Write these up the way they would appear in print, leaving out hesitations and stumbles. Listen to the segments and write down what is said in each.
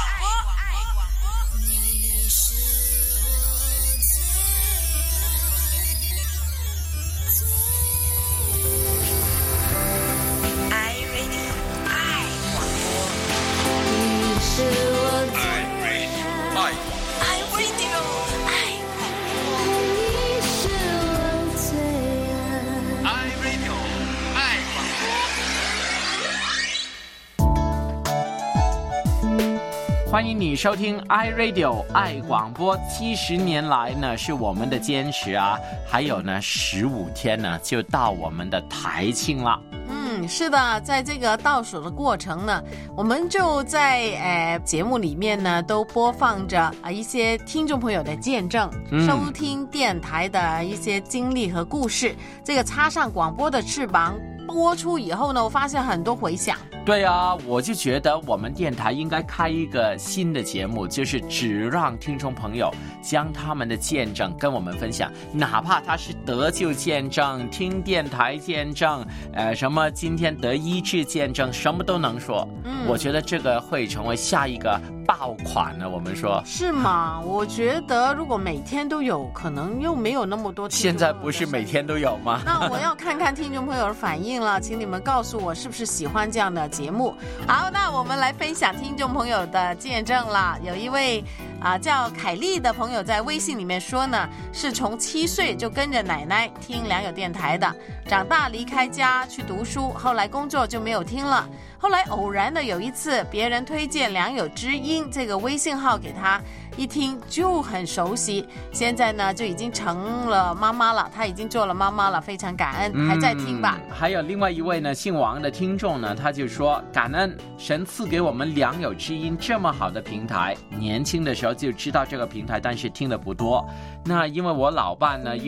欢迎你收听 iRadio 爱广播，70年来呢是我们的坚持啊，还有呢15天呢就到我们的台庆了。 是的，在这个倒数的过程呢，我们就在节目里面呢都播放着一些听众朋友的见证，收听电台的一些经历和故事。这个插上广播的翅膀播出以后呢，我发现很多回响。 对啊，我就觉得我们电台应该开一个新的节目，就是只让听众朋友将他们的见证跟我们分享，哪怕他是得救见证、听电台见证，什么今天得医治见证，什么都能说。我觉得这个会成为下一个爆款呢。我们说是吗？我觉得如果每天都有，可能又没有那么多听众。 现在不是每天都有吗？ 那我要看看听众朋友的反应了，请你们告诉我是不是喜欢这样的节目。好，那我们来分享听众朋友的见证啦。有一位叫凯丽的朋友在微信里面说呢，是从7岁就跟着奶奶听良友电台的，长大离开家去读书，后来工作就没有听了。后来偶然的有一次，别人推荐良友知音这个微信号给他，一听就很熟悉。现在呢就已经成了妈妈了，他已经做了妈妈了，非常感恩，还在听吧。 还有另外一位呢姓王的听众呢，他就说感恩神赐给我们良友知音这么好的平台，年轻的时候就知道这个平台，但是听的不多。那因为我老伴呢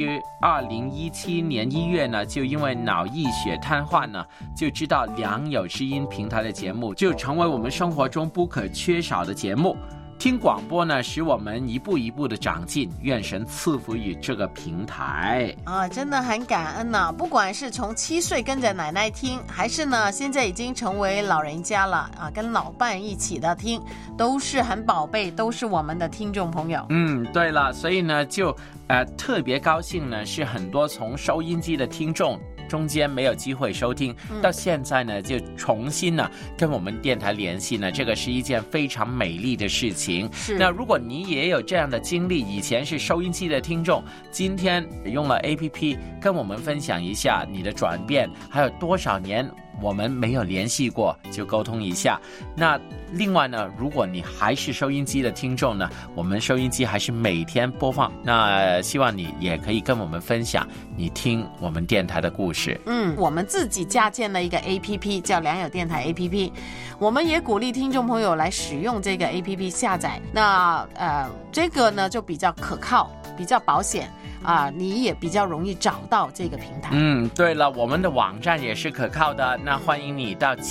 2017年1月呢就因为脑溢血瘫痪呢，就知道良友知音平台的节目，就成为我们生活中不可缺少的节目。听广播呢使我们一步一步的长进，愿神赐福于这个平台真的很感恩呢。不管是从7岁跟着奶奶听，还是呢现在已经成为老人家了跟老伴一起的听，都是很宝贝，都是我们的听众朋友。 对了，所以呢就特别高兴呢，是很多从收音机的听众中间没有机会收听，到现在呢就重新呢跟我们电台联系呢，这个是一件非常美丽的事情。那如果你也有这样的经历，以前是收音机的听众，今天用了 APP 跟我们分享一下你的转变，还有多少年我们没有联系过，就沟通一下。那另外呢，如果你还是收音机的听众呢，我们收音机还是每天播放，那希望你也可以跟我们分享你听我们电台的故事。 我们自己加建了一个 APP 叫良友电台 APP， 我们也鼓励听众朋友来使用这个 APP 下载。那这个呢就比较可靠，比较保险你也比较容易找到这个平台。 对了，我们的网站也是可靠的，那欢迎你到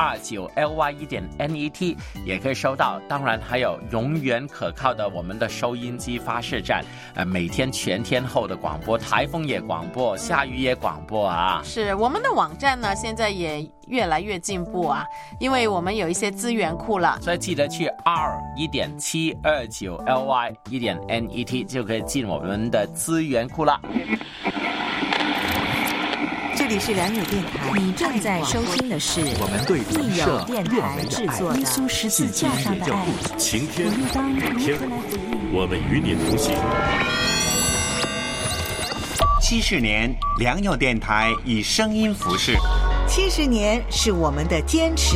729ly1.net 也可以收到。当然还有永远可靠的我们的收音机发射站，每天全天候的广播，台风也广播，下雨也广播是，我们的网站呢现在也越来越进步因为我们有一些资源库了， 所以记得去 r1.729ly1.net 就可以进我们的资源库了。 这里是良友电台，你正在收听的是我们对益友电台制作的耶稣十字架上的爱。晴天雨天，我们与你同行。 70年，良友电台以声音服事。 70年是我们的坚持。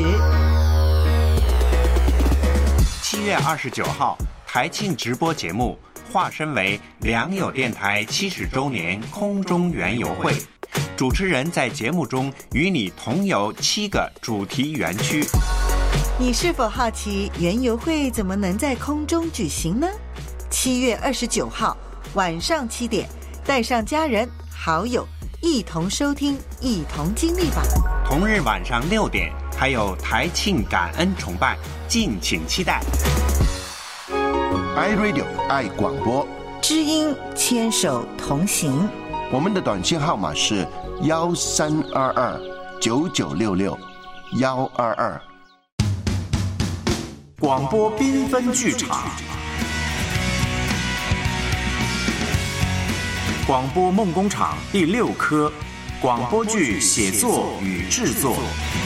7月29号，台庆直播节目化身为良友电台70周年空中园游会，主持人在节目中与你同游7个主题园区。 你是否好奇园游会怎么能在空中举行呢？7月29号晚上7点，带上家人好友一同收听，一同经历吧。 同日晚上6点，还有台庆感恩崇拜，敬请期待。 iRadio 爱广播， 知音牵手同行。 我们的短信号码是13229966，122。 广播缤纷剧场，广播梦工厂第6科，广播剧写作与制作。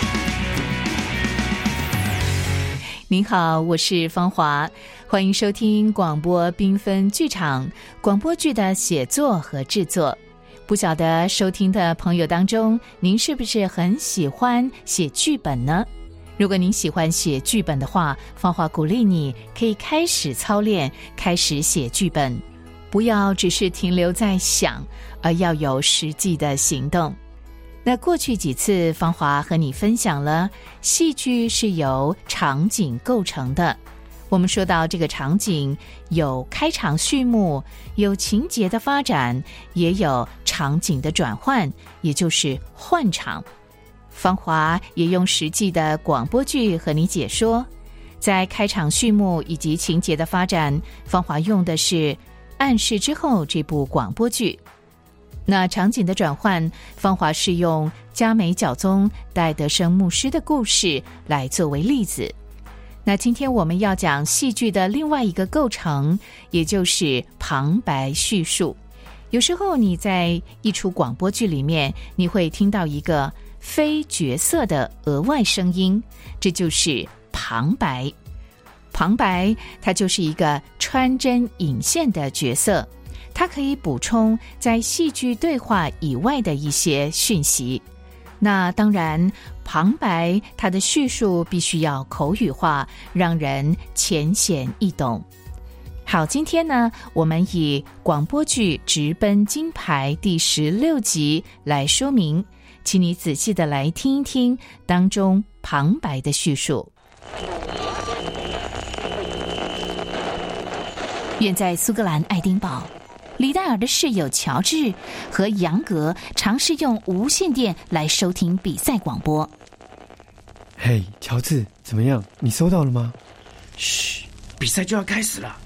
您好，我是芳华，欢迎收听广播缤纷剧场，广播剧的写作和制作。不晓得收听的朋友当中，您是不是很喜欢写剧本呢？如果您喜欢写剧本的话，芳华鼓励你可以开始操练，开始写剧本，不要只是停留在想，而要有实际的行动。那过去几次芳华和你分享了戏剧是由场景构成的，我们说到这个场景有开场序幕，有情节的发展，也有场景的转换，也就是换场。芳华也用实际的广播剧和你解说，在开场序幕以及情节的发展，芳华用的是《暗示之后》这部广播剧。那场景的转换，芳华是用嘉美教宗戴德生牧师的故事来作为例子。那今天我们要讲戏剧的另外一个构成，也就是旁白叙述。有时候你在一出广播剧里面，你会听到一个非角色的额外声音，这就是旁白。旁白它就是一个穿针引线的角色，它可以补充在戏剧对话以外的一些讯息。那当然，旁白它的叙述必须要口语化，让人浅显易懂。好，今天呢，我们以广播剧《直奔金牌》第16集来说明，请你仔细的来听一听当中旁白的叙述。远在苏格兰爱丁堡，李戴尔的室友乔治和杨格尝试用无线电来收听比赛广播。 嘿，乔治，怎么样？你收到了吗？ 嘘，比赛就要开始了。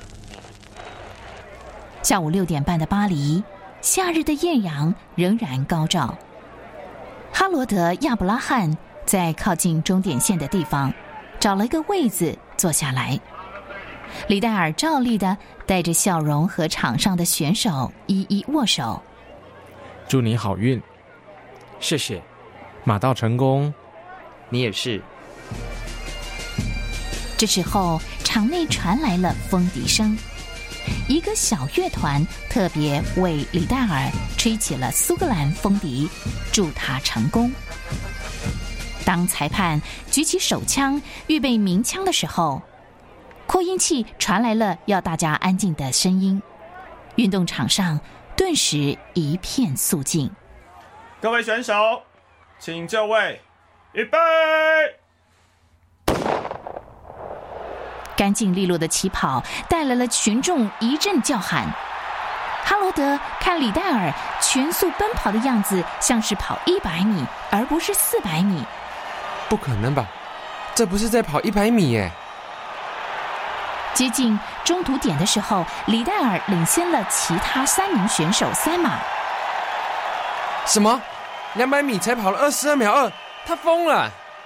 下午6点半的巴黎，夏日的艳阳仍然高照。哈罗德·亚布拉罕在靠近终点线的地方找了一个位子坐下来。李戴尔照例的带着笑容和场上的选手一一握手。 祝你好运。 谢谢。 马到成功。 你也是。 这时候场内传来了风笛声，一个小乐团特别为李戴尔吹起了苏格兰风笛，祝他成功。当裁判举起手枪预备鸣枪的时候，扩音器传来了要大家安静的声音，运动场上顿时一片肃静。 各位选手，请就位，预备！ 干净利落的起跑带来了群众一阵叫喊。哈罗德看李戴尔全速奔跑的样子，像是跑100米，而不是400米。 不可能吧？这不是在跑100米耶！ 接近中途点的时候，李戴尔领先了其他3名选手3码。 什么？200米才跑了22秒2，他疯了！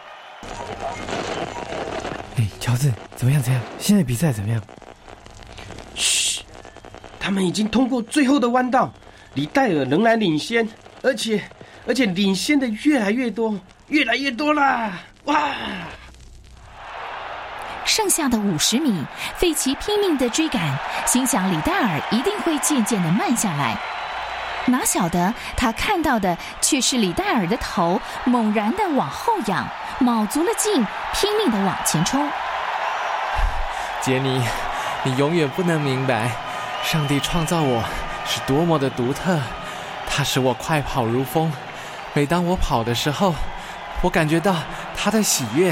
乔治，怎么样？现在比赛怎么样？ 嘘，他们已经通过最后的弯道，李戴尔仍然领先，而且领先的越来越多啦！哇！ 剩下的50米，费奇拼命的追赶，心想李戴尔一定会渐渐的慢下来。哪晓得他看到的却是李戴尔的头猛然的往后仰，卯足了劲，拼命的往前冲。 杰尼，你永远不能明白，上帝创造我是多么的独特，他使我快跑如风。每当我跑的时候，我感觉到他的喜悦。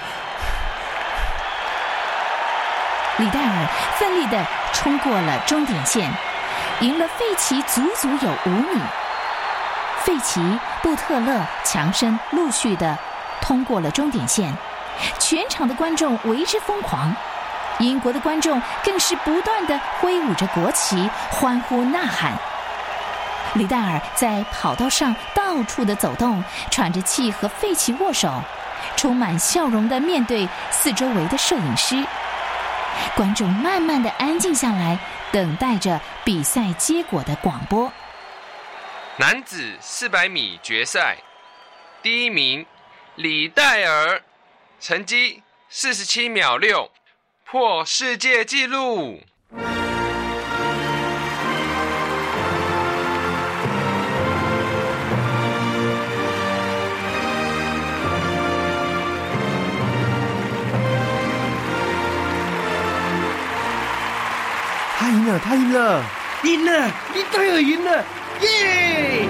李戴尔奋力地冲过了终点线，赢了费奇足有5米。费奇、布特勒、强森陆续地通过了终点线，全场的观众为之疯狂。英国的观众更是不断地挥舞着国旗，欢呼呐喊。李戴尔在跑道上到处的走动，喘着气和费奇握手， 充满笑容地面对四周围的摄影师。观众慢慢地安静下来，等待着比赛结果的广播。 男子400米决赛，第一名李戴尔，成绩47秒6，破世界纪录。 他赢了，他赢了， 赢了！李戴尔赢了，耶！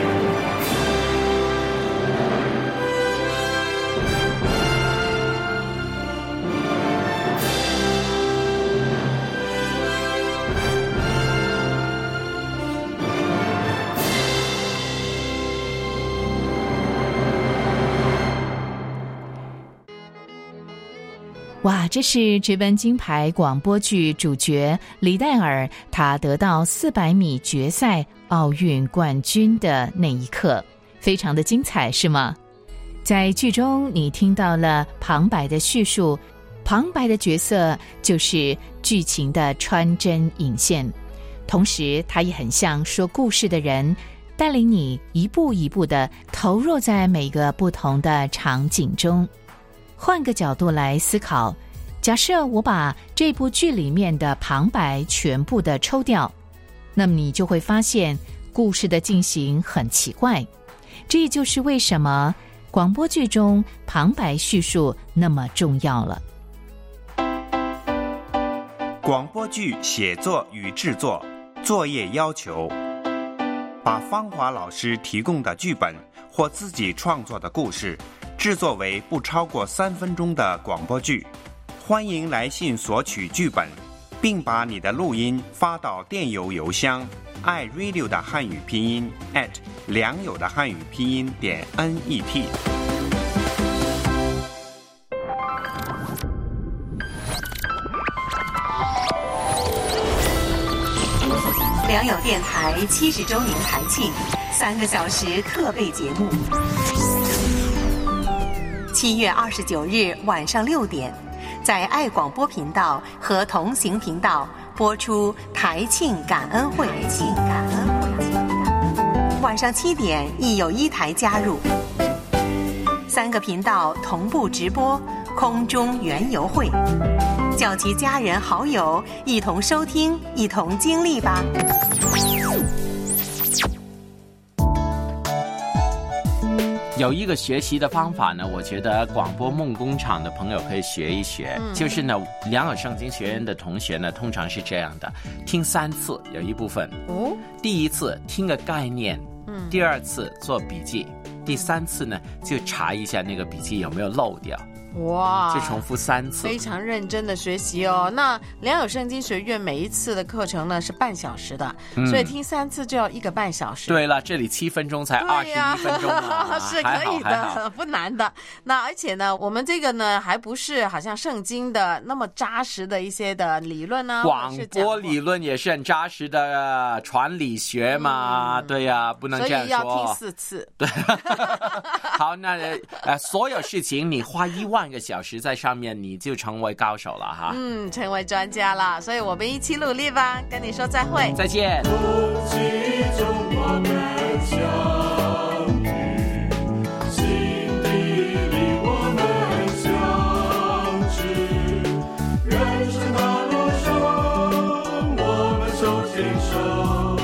哇，这是直奔金牌广播剧主角李戴尔，他得到400米决赛奥运冠军的那一刻，非常的精彩，是吗？在剧中你听到了旁白的叙述，旁白的角色就是剧情的穿针引线，同时他也很像说故事的人，带领你一步一步的投入在每个不同的场景中。换个角度来思考，假设我把这部剧里面的旁白全部的抽掉，那么你就会发现故事的进行很奇怪。这也就是为什么广播剧中旁白叙述那么重要了。 广播剧写作与制作作业要求：把芳华老师提供的剧本或自己创作的故事制作为不超过3分钟的广播剧。欢迎来信索取剧本，并把你的录音发到电邮邮箱iRadio 的汉语拼音良友的汉语拼音.net。 良友电台70周年台庆3个小时特备节目。7月29日晚上6点，在爱广播频道和同行频道播出台庆感恩会。晚上7点亦有1台加入，3个频道同步直播空中园游会，叫其家人好友一同收听，一同经历吧。 有一个学习的方法呢，我觉得广播梦工厂的朋友可以学一学，就是呢，良友圣经学院的同学呢，通常是这样的，听3次，有一部分，第一次听个概念，第2次做笔记，第3次呢就查一下那个笔记有没有漏掉。 哇， 就重复3次， 非常认真的学习哦。那良友圣经学院每一次的课程呢是半小时的，所以听3次就要1个半小时。 对了，这里7分钟才21分钟嘛， 是可以的，不难的。那而且呢，我们这个呢还不是好像圣经的那么扎实的一些的理论呢， 广播理论也是很扎实的传理学嘛，对呀，不能这样说。 所以要听4次。 对，好，那所有事情你花1万个小时在上面，你就成为高手了哈。 成为专家了，所以我们一起努力吧。跟你说再会， 再见。 心底里我们相知，人生的路上我们手牵手。